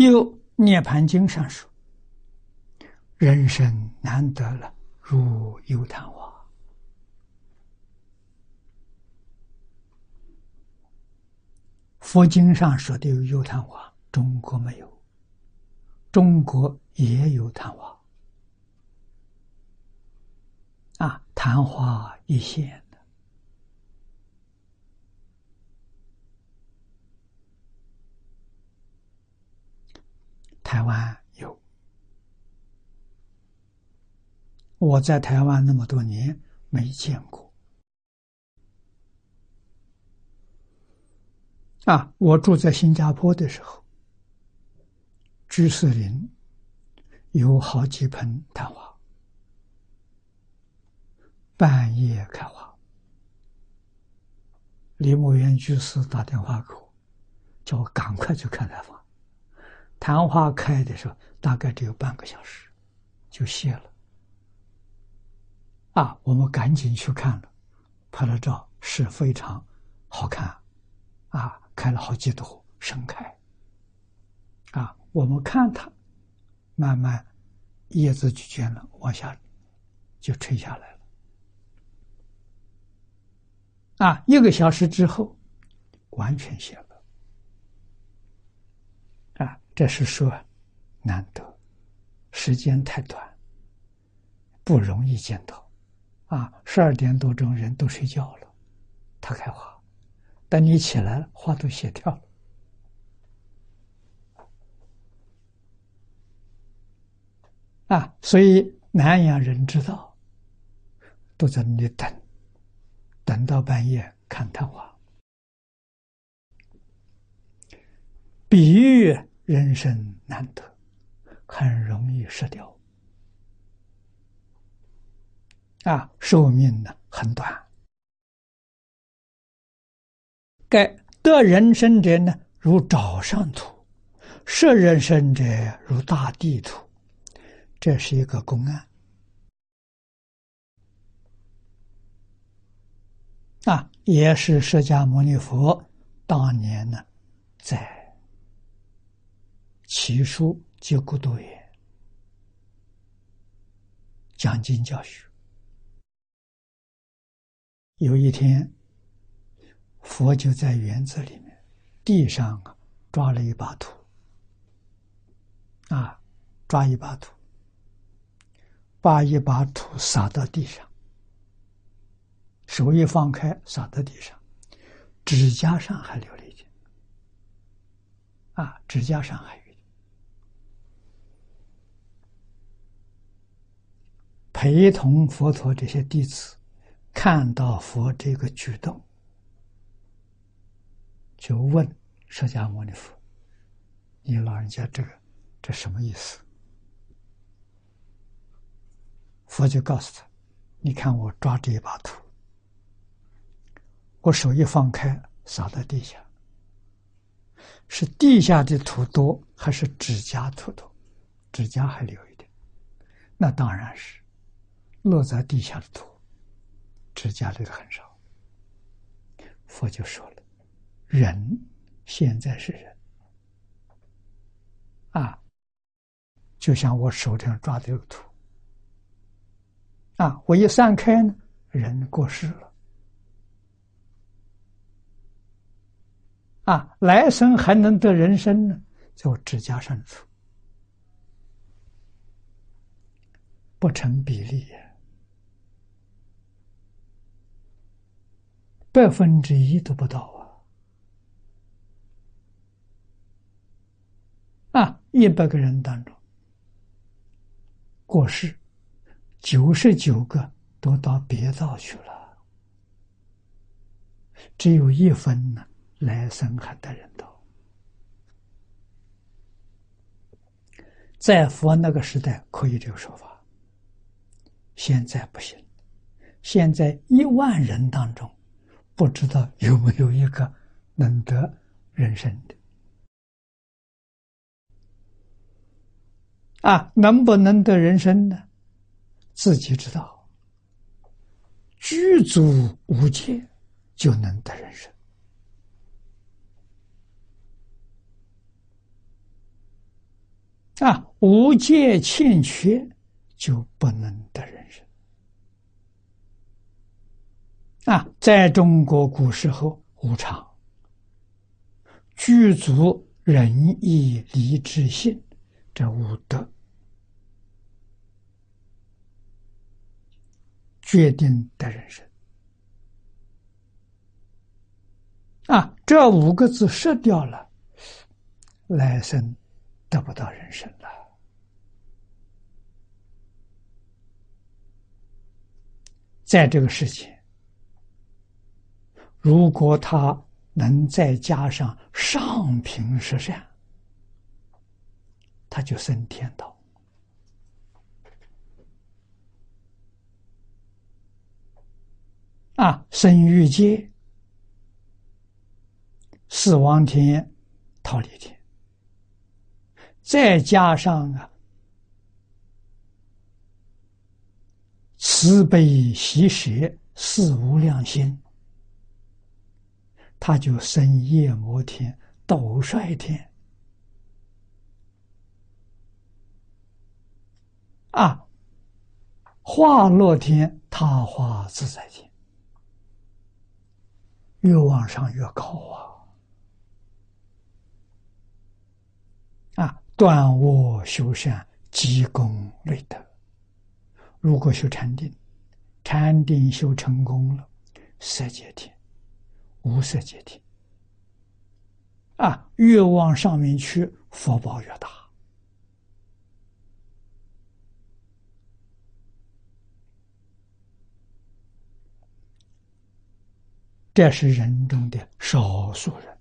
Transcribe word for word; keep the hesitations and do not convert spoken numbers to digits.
又《涅盘经》上说：“人生难得了，如游昙花。”佛经上说的有游昙花，中国没有，中国也有昙花啊，昙花一现的。台湾有，我在台湾那么多年没见过。啊，我住在新加坡的时候，居士林有好几盆昙花，半夜开花。李牧原居士打电话给我，叫我赶快去看昙花。昙花开的时候，大概只有半个小时，就谢了。啊，我们赶紧去看了，拍了照，是非常好看。啊，开了好几朵，盛开。啊，我们看它，慢慢叶子就卷了，往下就垂下来了。啊，一个小时之后，完全谢了。啊，这是说难得，时间太短，不容易见到。啊，十二点多钟人都睡觉了，它开花。等你起来了，花都谢掉了。啊，所以南洋人知道，都在那里等，等到半夜看昙花。比喻人生难得，很容易失掉。啊，寿命呢很短。该得人生者呢，如沼上土；失人生者，如大地土。这是一个公案。啊，也是释迦牟尼佛当年呢，在祇树结孤独园讲经教学。有一天，佛就在园子里面，地上啊抓了一把土，啊，抓一把土，把一把土撒到地上，手一放开，撒到地上，指甲上还留了一点，啊，指甲上还有一点。陪同佛陀这些弟子看到佛这个举动，就问释迦牟尼佛：“你老人家这个这什么意思？”佛就告诉他：“你看我抓这一把土，我手一放开，撒到地下，是地下的土多，还是指甲土多？指甲还留一点，那当然是落在地下的土，指甲留的很少。”佛就说了：“人现在是人啊，就像我手上抓的这个土啊，我一散开呢，人过世了啊，来生还能得人生呢，就指甲上的土，不成比例，百分之一都不到啊！啊，一百个人当中，过世九十九个都到别道去了，只有一分呢，来生还得人道。在佛那个时代可以这个说法，现在不行。现在一万人当中，不知道有没有一个能得人生的啊？能不能得人生呢？自己知道，具足无戒就能得人生。 啊，无戒欠缺就不能得人身。啊，在中国古时候，无常具足仁义礼智信这五德，决定得人身。啊，这五个字失掉了，来生得不到人身了。在这个世界，如果他能再加上上品十善，他就升天道。啊，生欲界、死亡天、忉利天，再加上啊慈悲喜舍四无量心，他就生夜摩天、斗率天。啊，化乐天、他化自在天，越往上越高啊！啊，断我修善，积功累德。如果修禅定，禅定修成功了，色界天、无色界天，啊，越往上面去，福报越大。这是人中的少数人。